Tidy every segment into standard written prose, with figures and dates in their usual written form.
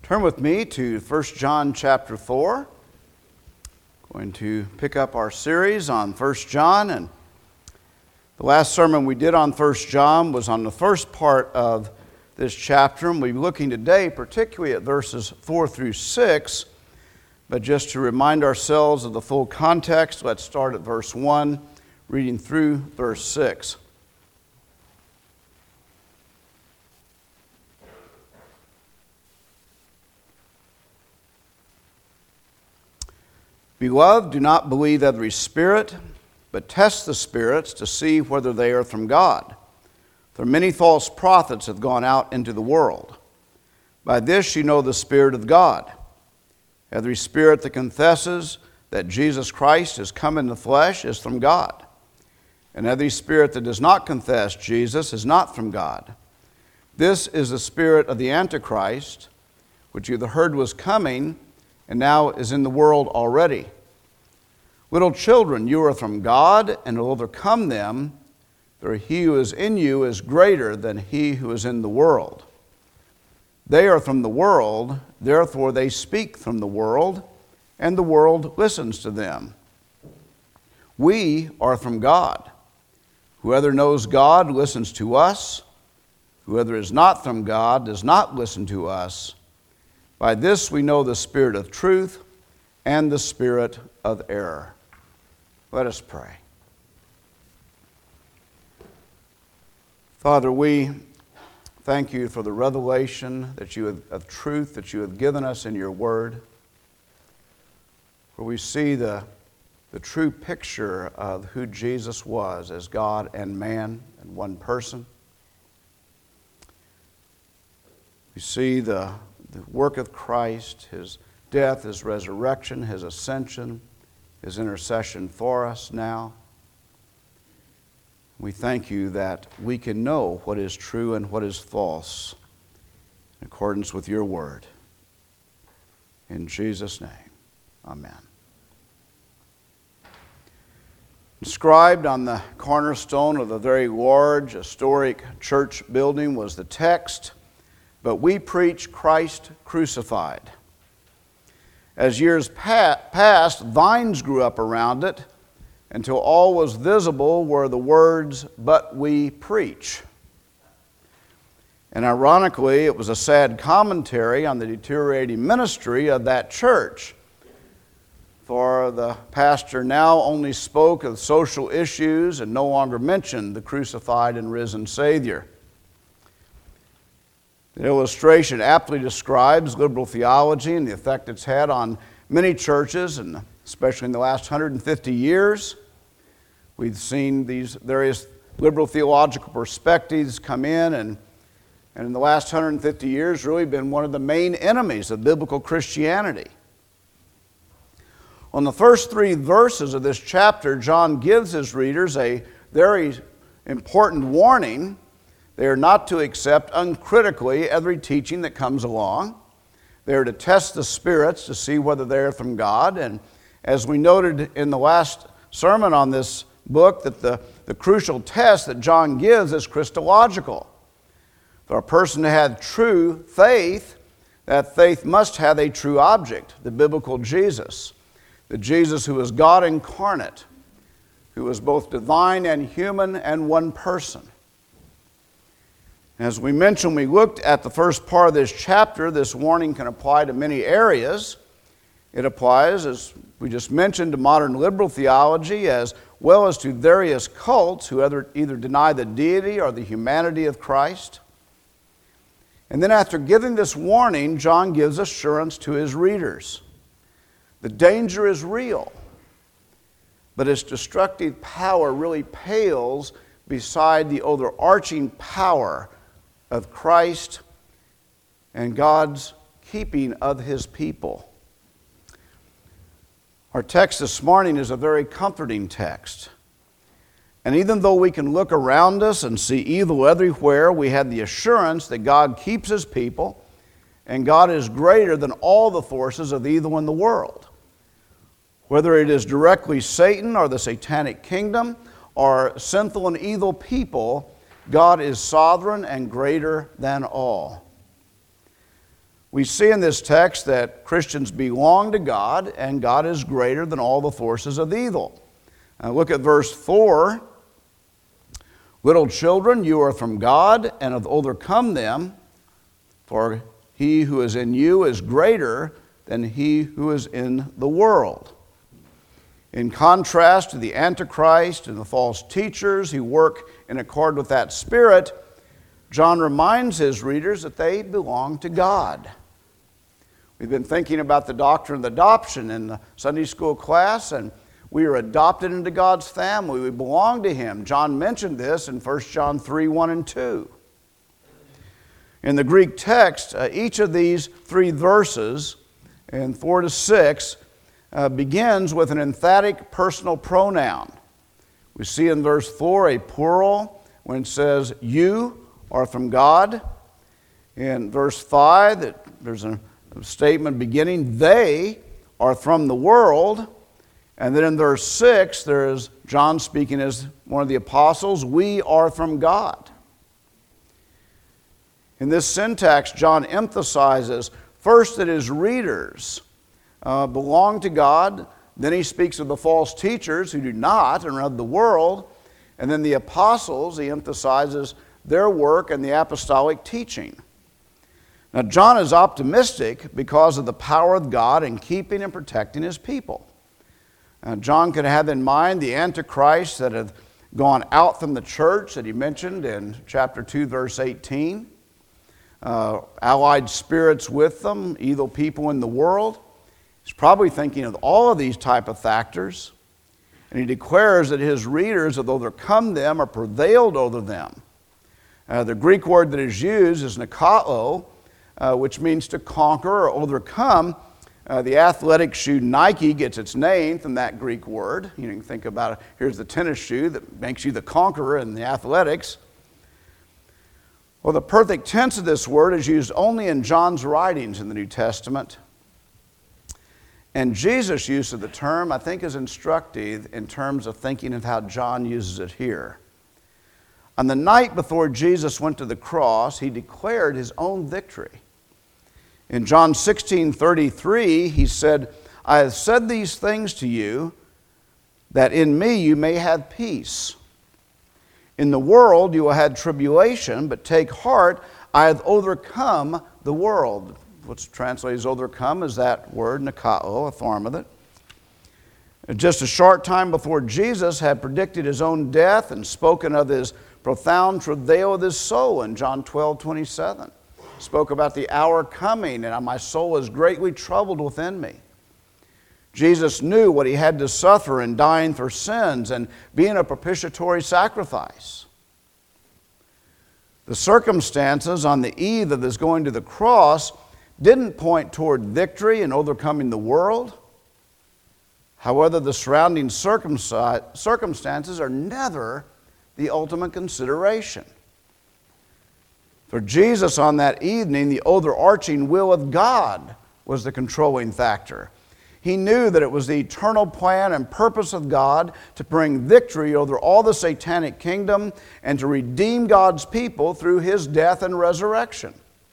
Turn with me to 1 John chapter 4. Going to pick up our series on 1 John. And the last sermon we did on 1 John was on the first part of this chapter. And we'll be looking today particularly at verses 4 through 6. But just to remind ourselves of the full context, let's start at verse 1, reading through verse 6. Beloved, do not believe every spirit, but test the spirits to see whether they are from God. For many false prophets have gone out into the world. By this you know the Spirit of God. Every spirit that confesses that Jesus Christ has come in the flesh is from God. And every spirit that does not confess Jesus is not from God. This is the spirit of the Antichrist, which you have heard was coming, and now is in the world already. Little children, you are from God and will overcome them, for he who is in you is greater than he who is in the world. They are from the world, therefore they speak from the world, and the world listens to them. We are from God. Whoever knows God listens to us. Whoever is not from God does not listen to us. By this we know the spirit of truth and the spirit of error. Let us pray. Father, we thank you for the revelation of truth that you have given us in your word, where we see the true picture of who Jesus was as God and man in one person. We see the work of Christ, his death, his resurrection, his ascension, his intercession for us now. We thank you that we can know what is true and what is false in accordance with your word. In Jesus' name, amen. Inscribed on the cornerstone of a very large, historic church building was the text, "But we preach Christ crucified." As years passed, vines grew up around it until all was visible were the words, "But we preach." And ironically, it was a sad commentary on the deteriorating ministry of that church. For the pastor now only spoke of social issues and no longer mentioned the crucified and risen Savior. The illustration aptly describes liberal theology and the effect it's had on many churches, and especially in the last 150 years. We've seen these various liberal theological perspectives come in, and in the last 150 years really been one of the main enemies of biblical Christianity. On the first 3 verses of this chapter, John gives his readers a very important warning. They are not to accept uncritically every teaching that comes along. They are to test the spirits to see whether they are from God. And as we noted in the last sermon on this book, that the crucial test that John gives is Christological. For a person to have true faith, that faith must have a true object, the biblical Jesus. The Jesus who is God incarnate, who is both divine and human and one person. As we mentioned, we looked at the first part of this chapter. This warning can apply to many areas. It applies, as we just mentioned, to modern liberal theology as well as to various cults who either deny the deity or the humanity of Christ. And then after giving this warning, John gives assurance to his readers. The danger is real, but its destructive power really pales beside the overarching power of Christ and God's keeping of his people. Our text this morning is a very comforting text. And even though we can look around us and see evil everywhere, we have the assurance that God keeps his people, and God is greater than all the forces of evil in the world. Whether it is directly Satan or the satanic kingdom or sinful and evil people, God is sovereign and greater than all. We see in this text that Christians belong to God, and God is greater than all the forces of evil. Look at verse 4. Little children, you are from God, and have overcome them, for he who is in you is greater than he who is in the world. In contrast to the Antichrist and the false teachers who work in accord with that spirit, John reminds his readers that they belong to God. We've been thinking about the doctrine of adoption in the Sunday school class, and we are adopted into God's family. We belong to Him. John mentioned this in 1 John 3, 1 and 2. In the Greek text, each of these three verses, in 4 to 6, begins with an emphatic personal pronoun. We see in verse 4 a plural when it says, you are from God. In verse 5, there's a statement beginning, they are from the world. And then in verse 6, there is John speaking as one of the apostles, we are from God. In this syntax, John emphasizes first that his readers belong to God. Then he speaks of the false teachers who do not and are of the world. And then the apostles, he emphasizes their work and the apostolic teaching. Now, John is optimistic because of the power of God in keeping and protecting his people. John could have in mind the Antichrist that had gone out from the church that he mentioned in chapter 2, verse 18. Allied spirits with them, evil people in the world. He's probably thinking of all of these type of factors. And he declares that his readers have overcome them or prevailed over them. The Greek word that is used is nikao, which means to conquer or overcome. The athletic shoe Nike gets its name from that Greek word. You can think about it. Here's the tennis shoe that makes you the conqueror in the athletics. Well, the perfect tense of this word is used only in John's writings in the New Testament. And Jesus' use of the term, I think, is instructive in terms of thinking of how John uses it here. On the night before Jesus went to the cross, he declared his own victory. In John 16:33, he said, I have said these things to you, that in me you may have peace. In the world you will have tribulation, but take heart, I have overcome the world. What's translated as overcome is that word, nikao, a form of it. Just a short time before Jesus had predicted his own death and spoken of his profound travail of his soul in John 12:27. Spoke about the hour coming, and my soul is greatly troubled within me. Jesus knew what he had to suffer in dying for sins and being a propitiatory sacrifice. The circumstances on the eve of his going to the cross didn't point toward victory and overcoming the world. However, the surrounding circumstances are never the ultimate consideration. For Jesus on that evening, the overarching will of God was the controlling factor. He knew that it was the eternal plan and purpose of God to bring victory over all the satanic kingdom and to redeem God's people through his death and resurrection.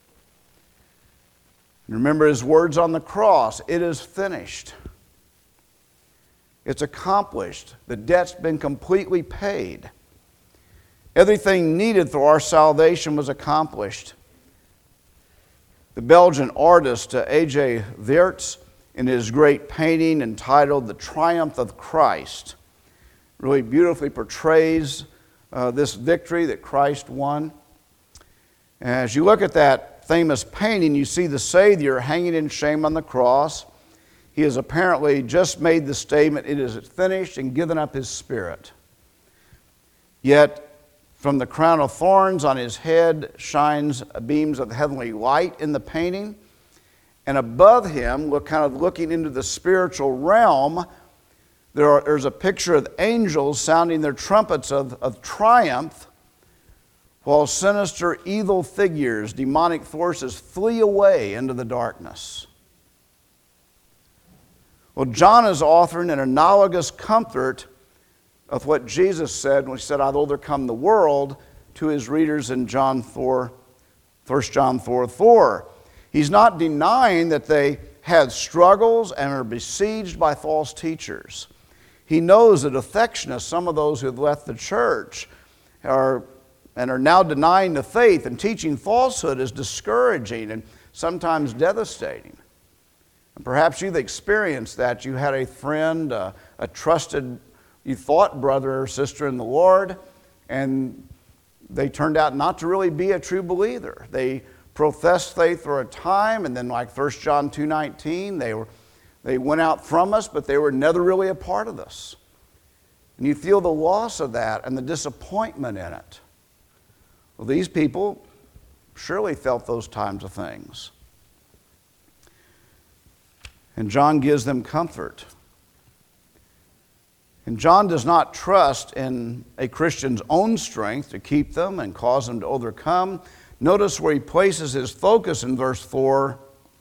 Remember his words on the cross, it is finished. It's accomplished. The debt's been completely paid. Everything needed for our salvation was accomplished. The Belgian artist A.J. Weerts, in his great painting entitled The Triumph of Christ, really beautifully portrays this victory that Christ won. As you look at that famous painting, you see the Savior hanging in shame on the cross. He has apparently just made the statement, it is finished, and given up his spirit. Yet, from the crown of thorns on his head shines beams of heavenly light in the painting. And above him, looking into the spiritual realm, there's a picture of angels sounding their trumpets of triumph, while sinister evil figures, demonic forces, flee away into the darkness. Well, John is offering an analogous comfort of what Jesus said when he said, I've overcome the world, to his readers in 1 John 4:4. He's not denying that they had struggles and are besieged by false teachers. He knows the defection of some of those who have left the church and are now denying the faith, and teaching falsehood is discouraging and sometimes devastating. And perhaps you've experienced that. You had a friend, a trusted, you thought brother or sister in the Lord, and they turned out not to really be a true believer. They professed faith for a time, and then like 1 John 2:19, they went out from us, but they were never really a part of us. And you feel the loss of that and the disappointment in it. Well, these people surely felt those times of things. And John gives them comfort. And John does not trust in a Christian's own strength to keep them and cause them to overcome. Notice where he places his focus in verse 4.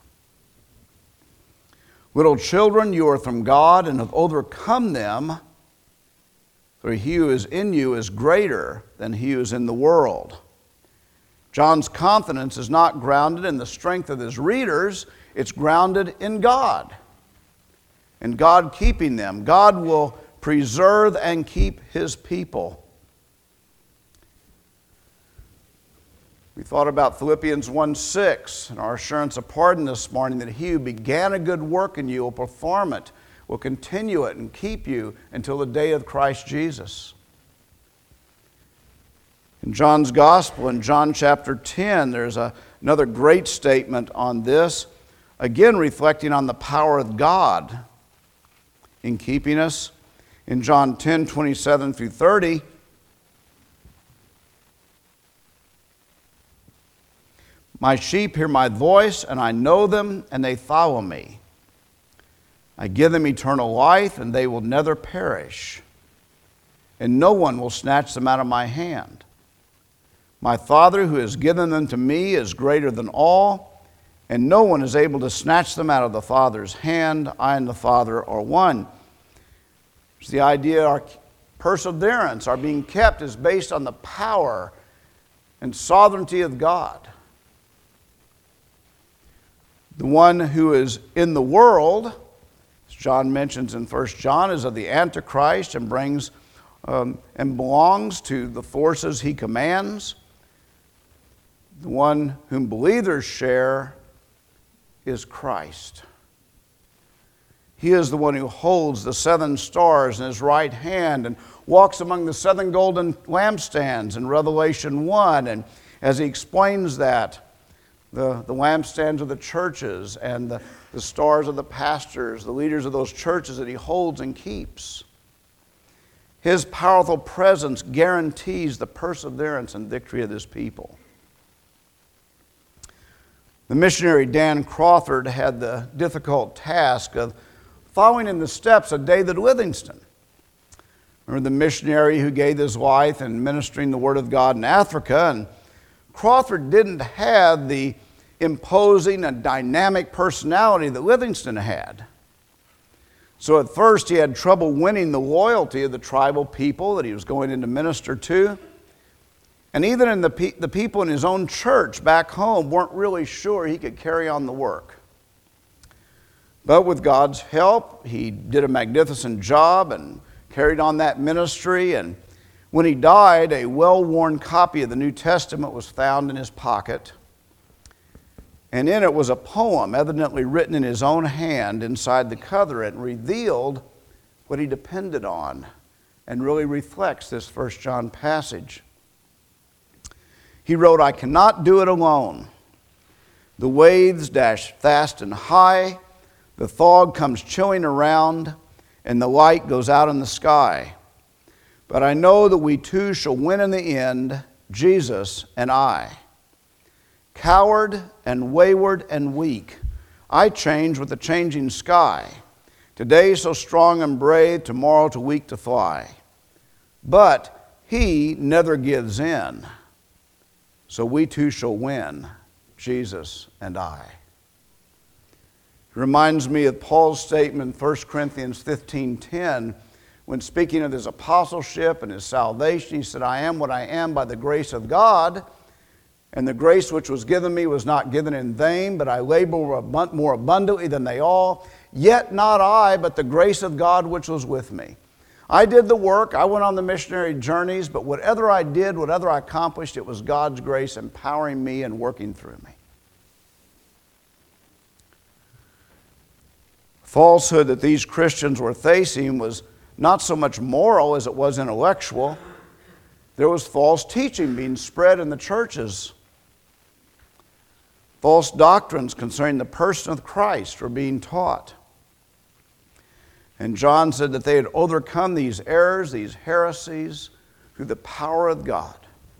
Little children, you are from God and have overcome them, for he who is in you is greater than he who is in the world. John's confidence is not grounded in the strength of his readers, it's grounded in God. And God keeping them. God will preserve and keep his people. We thought about Philippians 1:6 and our assurance of pardon this morning, that he who began a good work in you will perform it, will continue it and keep you until the day of Christ Jesus. In John's Gospel, in John chapter 10, there's another great statement on this, again reflecting on the power of God in keeping us. In John 10:27 through 30, my sheep hear my voice, and I know them, and they follow me. I give them eternal life, and they will never perish, and no one will snatch them out of my hand. My Father who has given them to me is greater than all, and no one is able to snatch them out of the Father's hand. I and the Father are one. It's the idea our perseverance, our being kept, is based on the power and sovereignty of God. The one who is in the world, as John mentions in 1 John, is of the Antichrist and brings and belongs to the forces he commands. The one whom believers share is Christ. He is the one who holds the 7 stars in his right hand and walks among the 7 golden lampstands in Revelation 1. And as he explains that, the lampstands of the churches and the stars of the pastors, the leaders of those churches that he holds and keeps. His powerful presence guarantees the perseverance and victory of this people. The missionary Dan Crawford had the difficult task of following in the steps of David Livingstone. Remember the missionary who gave his life in ministering the Word of God in Africa? And Crawford didn't have the imposing and dynamic personality that Livingstone had. So at first he had trouble winning the loyalty of the tribal people that he was going in to minister to. And even in the people in his own church back home weren't really sure he could carry on the work. But with God's help, he did a magnificent job and carried on that ministry. And when he died, a well-worn copy of the New Testament was found in his pocket. And in it was a poem, evidently written in his own hand inside the cover, and revealed what he depended on and really reflects this 1 John passage. He wrote, I cannot do it alone. The waves dash fast and high. The fog comes chilling around, and the light goes out in the sky. But I know that we too shall win in the end, Jesus and I. Coward and wayward and weak, I change with the changing sky. Today so strong and brave, tomorrow too weak to fly. But he never gives in, so we too shall win, Jesus and I. It reminds me of Paul's statement in 1 Corinthians 15:10, when speaking of his apostleship and his salvation. He said, I am what I am by the grace of God. And the grace which was given me was not given in vain, but I labor more abundantly than they all. Yet not I, but the grace of God which was with me. I did the work, I went on the missionary journeys, but whatever I did, whatever I accomplished, it was God's grace empowering me and working through me. Falsehood that these Christians were facing was not so much moral as it was intellectual. There was false teaching being spread in the churches. False doctrines concerning the person of Christ were being taught. And John said that they had overcome these errors, these heresies, through the power of God.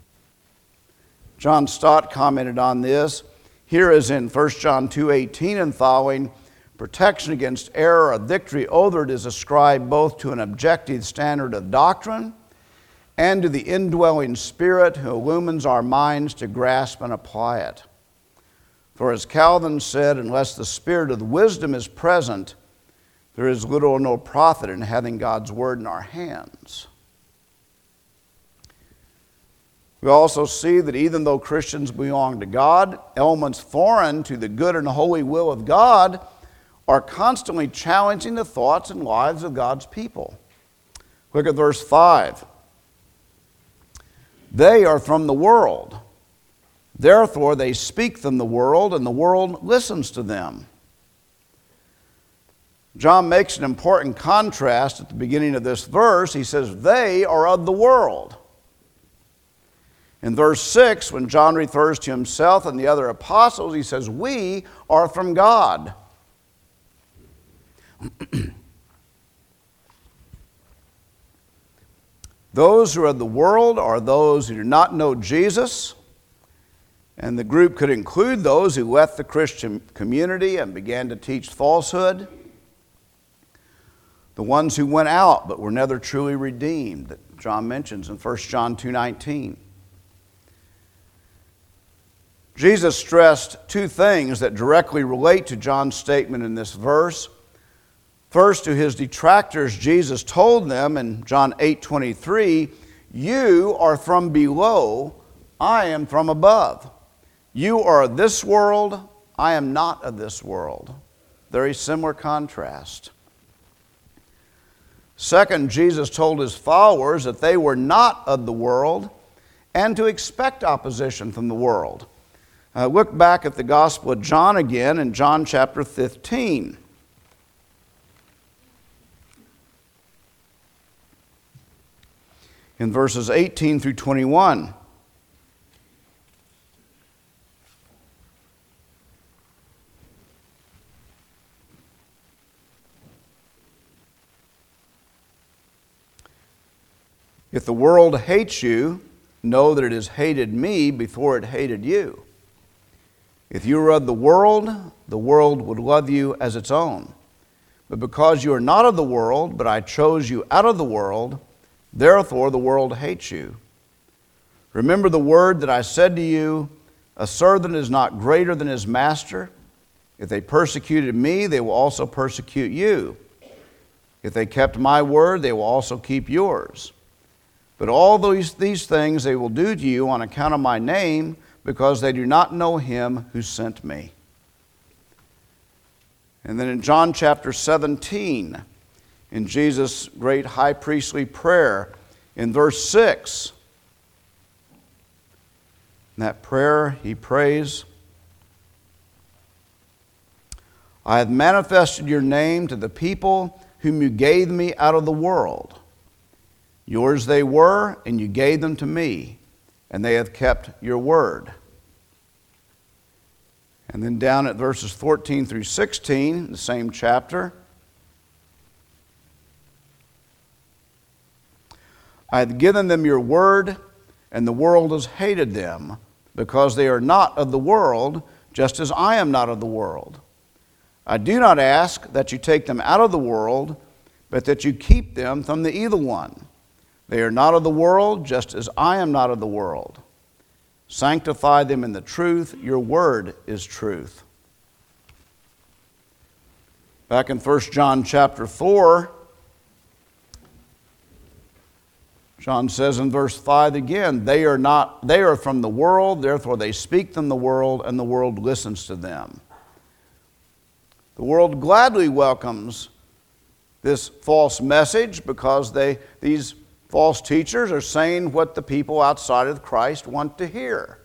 John Stott commented on this. Here is in 1 John 2:18 and following, protection against error, a victory over it is ascribed both to an objective standard of doctrine and to the indwelling Spirit who illumines our minds to grasp and apply it. For as Calvin said, unless the Spirit of wisdom is present, there is little or no profit in having God's Word in our hands. We also see that even though Christians belong to God, elements foreign to the good and holy will of God are constantly challenging the thoughts and lives of God's people. Look at verse 5. They are from the world. Therefore they speak from the world, and the world listens to them. John makes an important contrast at the beginning of this verse. He says, they are of the world. In verse 6, when John refers to himself and the other apostles, he says, we are from God. Those who are of the world are those who do not know Jesus, and the group could include those who left the Christian community and began to teach falsehood. The ones who went out but were never truly redeemed, that John mentions in 1 John 2:19. Jesus stressed two things that directly relate to John's statement in this verse. First, to his detractors, Jesus told them in John 8:23, you are from below, I am from above. You are of this world, I am not of this world. Very similar contrast. Second, Jesus told his followers that they were not of the world and to expect opposition from the world. Look back at the Gospel of John again in John chapter 15. In verses 18 through 21. If the world hates you, know that it has hated me before it hated you. If you were of the world would love you as its own. But because you are not of the world, but I chose you out of the world, therefore the world hates you. Remember the word that I said to you, a servant is not greater than his master. If they persecuted me, they will also persecute you. If they kept my word, they will also keep yours. But all these things they will do to you on account of my name, because they do not know him who sent me. And then in John chapter 17, in Jesus' great high priestly prayer, in verse 6, in that prayer he prays, I have manifested your name to the people whom you gave me out of the world. Yours they were, and you gave them to me, and they have kept your word. And then down at verses 14 through 16, the same chapter, I have given them your word, and the world has hated them, because they are not of the world, just as I am not of the world. I do not ask that you take them out of the world, but that you keep them from the evil one. They are not of the world, just as I am not of the world. Sanctify them in the truth. Your word is truth. Back in 1 John chapter 4, John says in verse 5 again, they are from the world, therefore they speak from the world, and the world listens to them. The world gladly welcomes this false message because these false teachers are saying what the people outside of Christ want to hear.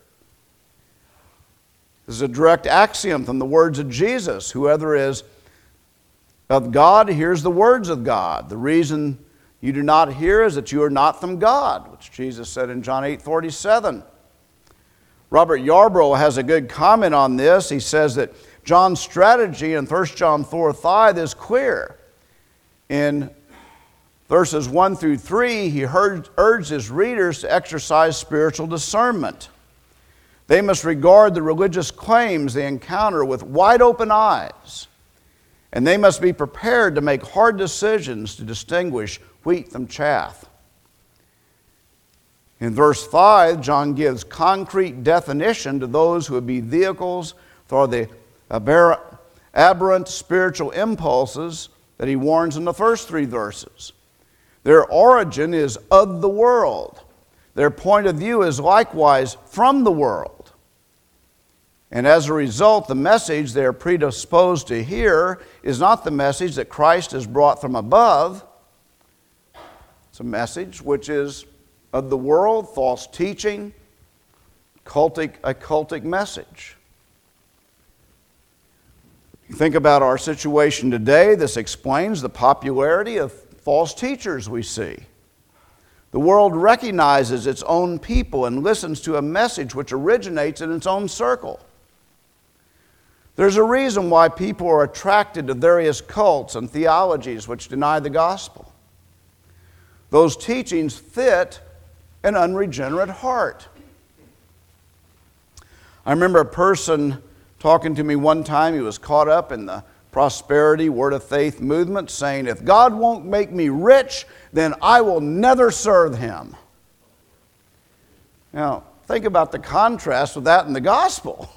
This is a direct axiom from the words of Jesus. Whoever is of God hears the words of God. The reason you do not hear is that you are not from God, which Jesus said in John 8:47. Robert Yarbrough has a good comment on this. He says that John's strategy in 1 John 4:5 is clear. In verses 1 through 3, he urged his readers to exercise spiritual discernment. They must regard the religious claims they encounter with wide open eyes, and they must be prepared to make hard decisions to distinguish wheat from chaff. In verse 5, John gives concrete definition to those who would be vehicles for the aberrant spiritual impulses that he warns in the first 3 verses. Their origin is of the world. Their point of view is likewise from the world. And as a result, the message they are predisposed to hear is not the message that Christ has brought from above. It's a message which is of the world, false teaching, a cultic message. You think about our situation today, this explains the popularity of false teachers we see. The world recognizes its own people and listens to a message which originates in its own circle. There's a reason why people are attracted to various cults and theologies which deny the gospel. Those teachings fit an unregenerate heart. I remember a person talking to me one time. He was caught up in the prosperity, word of faith movement, saying, if God won't make me rich, then I will never serve him. Now, think about the contrast with that in the gospel.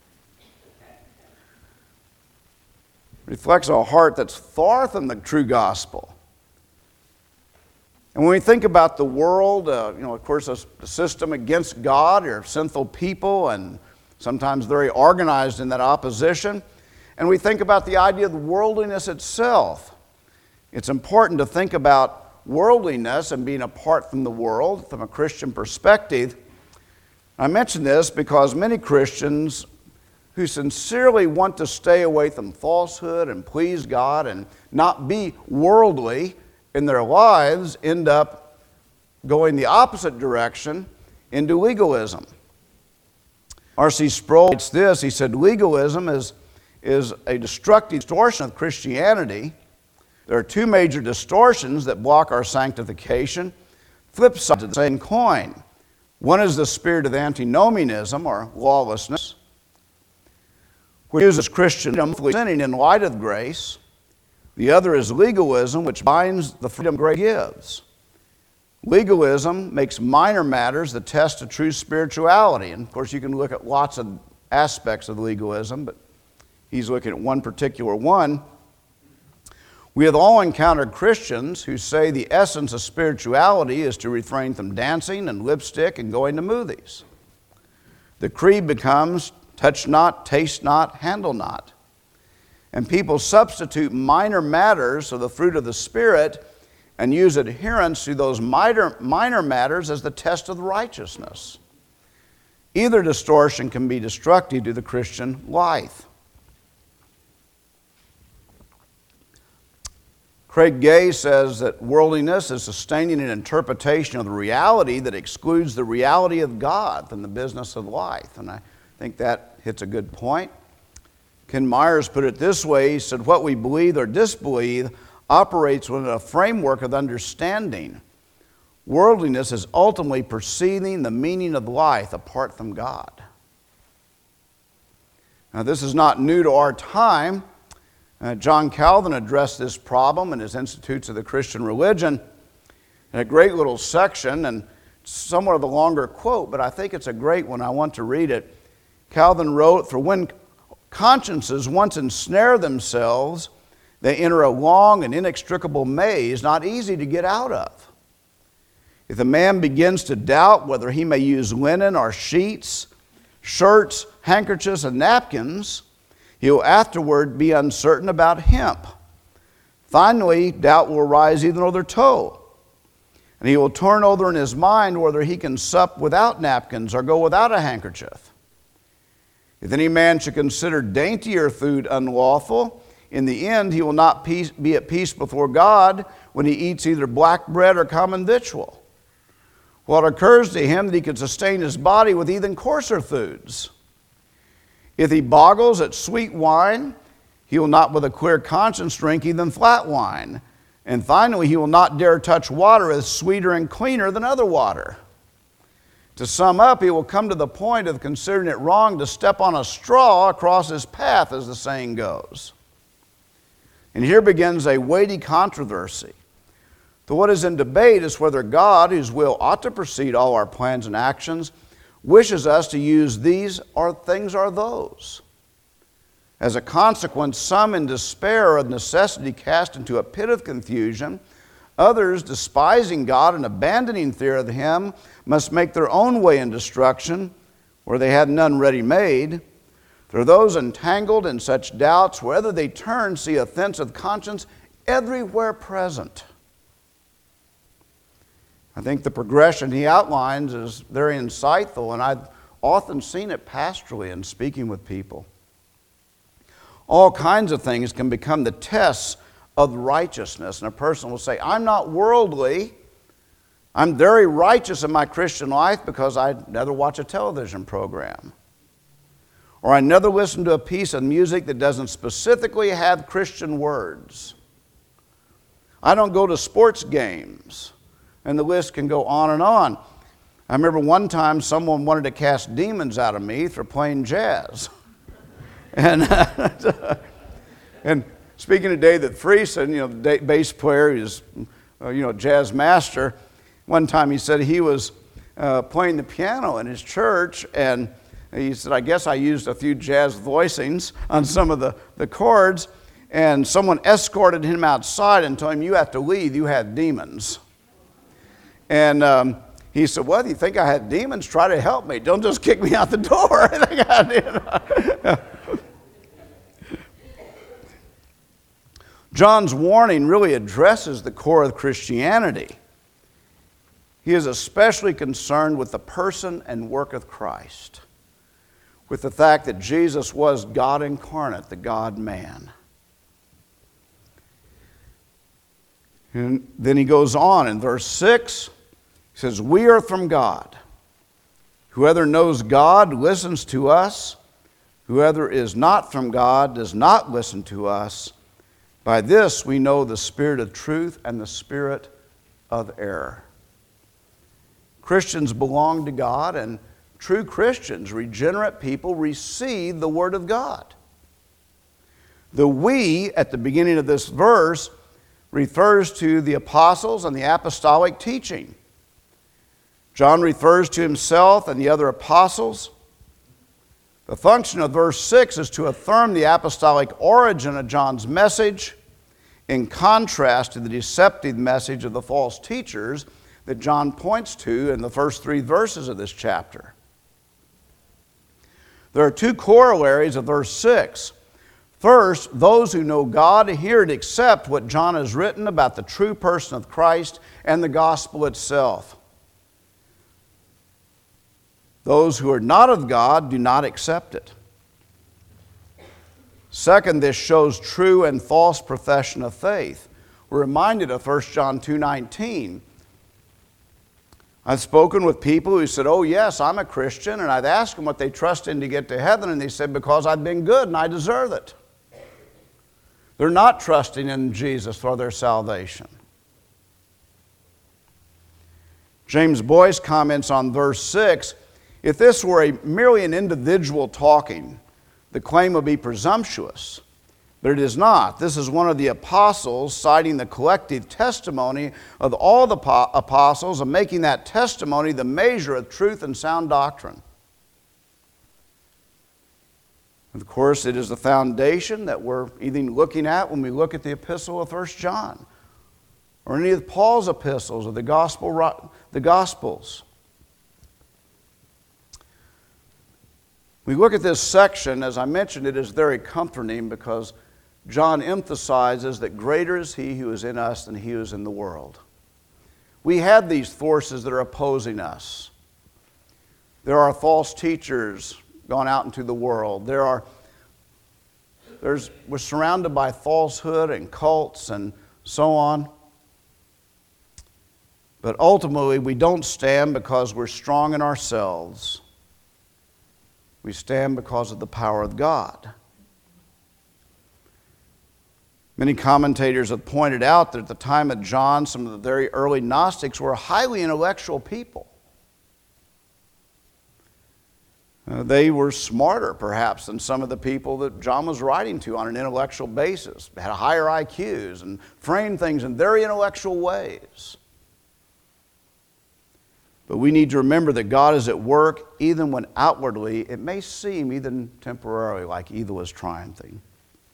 It reflects a heart that's far from the true gospel. And when we think about the world, of course, a system against God or sinful people, and sometimes very organized in that opposition. And we think about the idea of worldliness itself. It's important to think about worldliness and being apart from the world from a Christian perspective. I mention this because many Christians who sincerely want to stay away from falsehood and please God and not be worldly in their lives end up going the opposite direction into legalism. R.C. Sproul writes this. He said, legalism is a destructive distortion of Christianity. There are 2 major distortions that block our sanctification, flip sides of the same coin. One is the spirit of antinomianism, or lawlessness, which uses Christian freedom for sinning in light of grace. The other is legalism, which binds the freedom grace gives. Legalism makes minor matters the test of true spirituality. And of course, you can look at lots of aspects of legalism, but he's looking at one particular one. We have all encountered Christians who say the essence of spirituality is to refrain from dancing and lipstick and going to movies. The creed becomes touch not, taste not, handle not. And people substitute minor matters of the fruit of the Spirit and use adherence to those minor matters as the test of righteousness. Either distortion can be destructive to the Christian life. Craig Gay says that worldliness is sustaining an interpretation of the reality that excludes the reality of God from the business of life. And I think that hits a good point. Ken Myers put it this way. He said, what we believe or disbelieve operates within a framework of understanding. Worldliness is ultimately perceiving the meaning of life apart from God. Now, this is not new to our time. John Calvin addressed this problem in his Institutes of the Christian Religion in a great little section, and somewhat of a longer quote, but I think it's a great one. I want to read it. Calvin wrote, for when consciences once ensnare themselves, they enter a long and inextricable maze not easy to get out of. If a man begins to doubt whether he may use linen or sheets, shirts, handkerchiefs, and napkins, he will afterward be uncertain about hemp. Finally, doubt will arise even over toe, and he will turn over in his mind whether he can sup without napkins or go without a handkerchief. If any man should consider daintier food unlawful, in the end he will not be at peace before God when he eats either black bread or common victual. Well, it occurs to him that he could sustain his body with even coarser foods. If he boggles at sweet wine, he will not with a clear conscience drink even flat wine. And finally, he will not dare touch water as sweeter and cleaner than other water. To sum up, he will come to the point of considering it wrong to step on a straw across his path, as the saying goes. And here begins a weighty controversy. So what is in debate is whether God, whose will ought to precede all our plans and actions, wishes us to use these or things or those. As a consequence, some in despair of necessity cast into a pit of confusion. Others, despising God and abandoning fear of Him, must make their own way in destruction, where they had none ready made. There are those entangled in such doubts, wherever they turn, see offense of conscience everywhere present. I think the progression he outlines is very insightful, and I've often seen it pastorally in speaking with people. All kinds of things can become the tests of righteousness, and a person will say, I'm not worldly. I'm very righteous in my Christian life because I never watch a television program. Or I never listen to a piece of music that doesn't specifically have Christian words. I don't go to sports games. And the list can go on and on. I remember one time someone wanted to cast demons out of me for playing jazz. And speaking of David Friesen, the bass player, he's jazz master. One time he said he was playing the piano in his church, and he said, I guess I used a few jazz voicings on some of the chords, and someone escorted him outside and told him, you have to leave, you have demons. And he said, well, if you think I had demons, try to help me. Don't just kick me out the door. John's warning really addresses the core of Christianity. He is especially concerned with the person and work of Christ, with the fact that Jesus was God incarnate, the God-man. And then he goes on in verse 6. He says, we are from God. Whoever knows God listens to us. Whoever is not from God does not listen to us. By this we know the spirit of truth and the spirit of error. Christians belong to God, and true Christians, regenerate people, receive the Word of God. The we at the beginning of this verse refers to the apostles and the apostolic teaching. John refers to himself and the other apostles. The function of verse 6 is to affirm the apostolic origin of John's message in contrast to the deceptive message of the false teachers that John points to in the first 3 verses of this chapter. There are 2 corollaries of verse 6. First, those who know God hear and accept what John has written about the true person of Christ and the gospel itself. Those who are not of God do not accept it. Second, this shows true and false profession of faith. We're reminded of 1 John 2:19. I've spoken with people who said, oh yes, I'm a Christian, and I've asked them what they trust in to get to heaven, and they said, because I've been good and I deserve it. They're not trusting in Jesus for their salvation. James Boyce comments on verse 6, if this were merely an individual talking, the claim would be presumptuous. But it is not. This is one of the apostles citing the collective testimony of all the apostles and making that testimony the measure of truth and sound doctrine. Of course, it is the foundation that we're even looking at when we look at the epistle of 1 John. or any of Paul's epistles or the Gospels. We look at this section, as I mentioned, it is very comforting because John emphasizes that greater is He who is in us than he who is in the world. We have these forces that are opposing us. There are false teachers gone out into the world. We're surrounded by falsehood and cults and so on. But ultimately, we don't stand because we're strong in ourselves. We stand because of the power of God. Many commentators have pointed out that at the time of John, some of the very early Gnostics were highly intellectual people. They were smarter, perhaps, than some of the people that John was writing to on an intellectual basis. They had higher IQs and framed things in very intellectual ways. But we need to remember that God is at work even when outwardly it may seem, even temporarily, like evil is triumphing.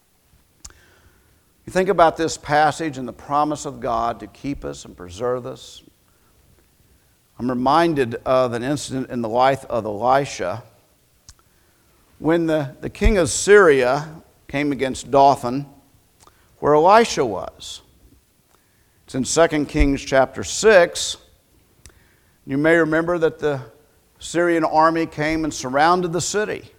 You think about this passage and the promise of God to keep us and preserve us. I'm reminded of an incident in the life of Elisha. When the king of Syria came against Dothan, where Elisha was. It's in 2 Kings chapter 6. You may remember that the Syrian army came and surrounded the city.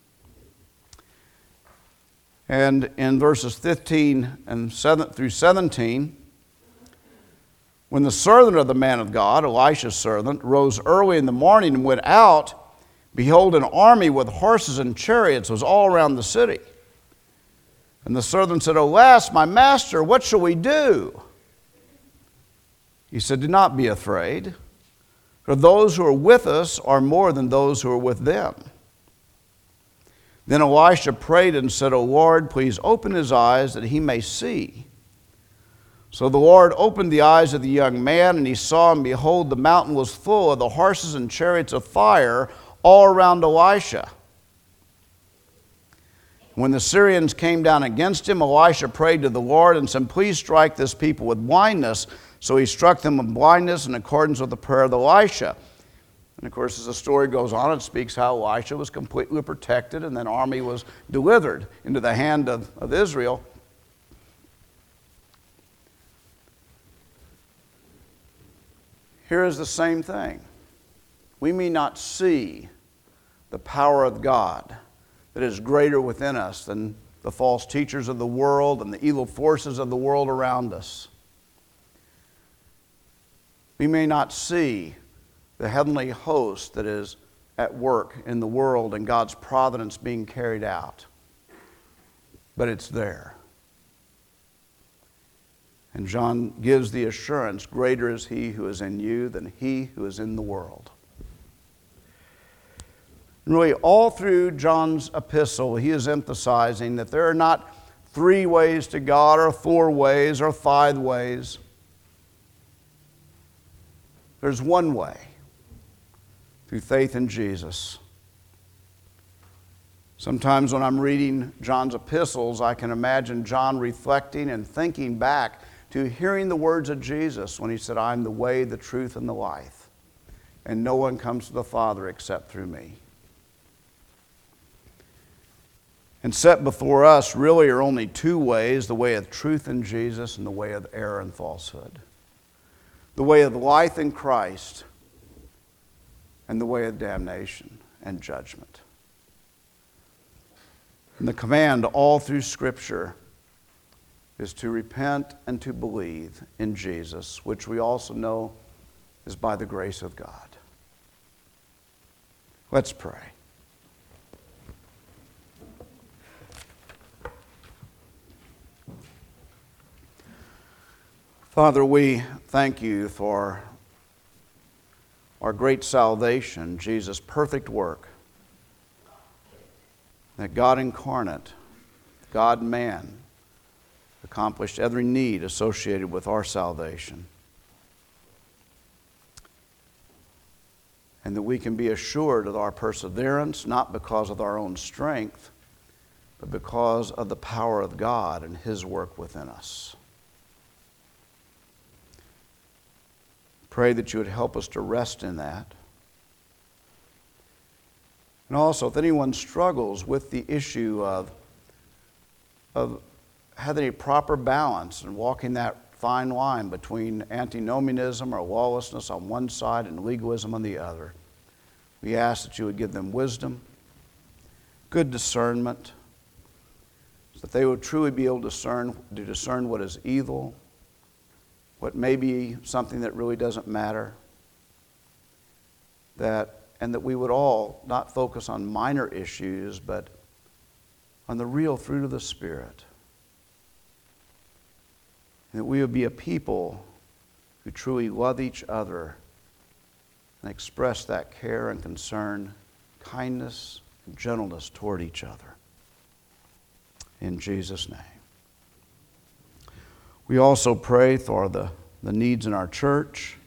And in verses 15 and 7 through 17, when the servant of the man of God, Elisha's servant, rose early in the morning and went out, behold, an army with horses and chariots was all around the city. And the servant said, Alas, my master, what shall we do? He said, Do not be afraid, for those who are with us are more than those who are with them. Then Elisha prayed and said, O Lord, please open his eyes that he may see. So the Lord opened the eyes of the young man, and he saw, and behold, the mountain was full of the horses and chariots of fire all around Elisha. When the Syrians came down against him, Elisha prayed to the Lord and said, Please strike this people with blindness. So he struck them with blindness in accordance with the prayer of Elisha. And of course, as the story goes on, it speaks how Elisha was completely protected and then army was delivered into the hand of Israel. Here is the same thing. We may not see the power of God that is greater within us than the false teachers of the world and the evil forces of the world around us. We may not see the heavenly host that is at work in the world and God's providence being carried out. But it's there. And John gives the assurance, greater is he who is in you than he who is in the world. And really, all through John's epistle, he is emphasizing that there are not 3 ways to God or 4 ways or 5 ways. There's one way, through faith in Jesus. Sometimes when I'm reading John's epistles, I can imagine John reflecting and thinking back to hearing the words of Jesus when he said, I'm the way, the truth, and the life, and no one comes to the Father except through me. And set before us really are only 2 ways, the way of truth in Jesus and the way of error and falsehood. The way of life in Christ and the way of damnation and judgment. And the command all through Scripture is to repent and to believe in Jesus, which we also know is by the grace of God. Let's pray. Father, we thank you for our great salvation, Jesus' perfect work, that God incarnate, God man, accomplished every need associated with our salvation. And that we can be assured of our perseverance, not because of our own strength, but because of the power of God and His work within us. Pray that you would help us to rest in that. And also, if anyone struggles with the issue of having a proper balance and walking that fine line between antinomianism or lawlessness on one side and legalism on the other, we ask that you would give them wisdom, good discernment, so that they would truly be able to discern what is evil, what may be something that really doesn't matter, and that we would all not focus on minor issues, but on the real fruit of the Spirit. And that we would be a people who truly love each other and express that care and concern, kindness and gentleness toward each other. In Jesus' name. We also pray for the needs in our church.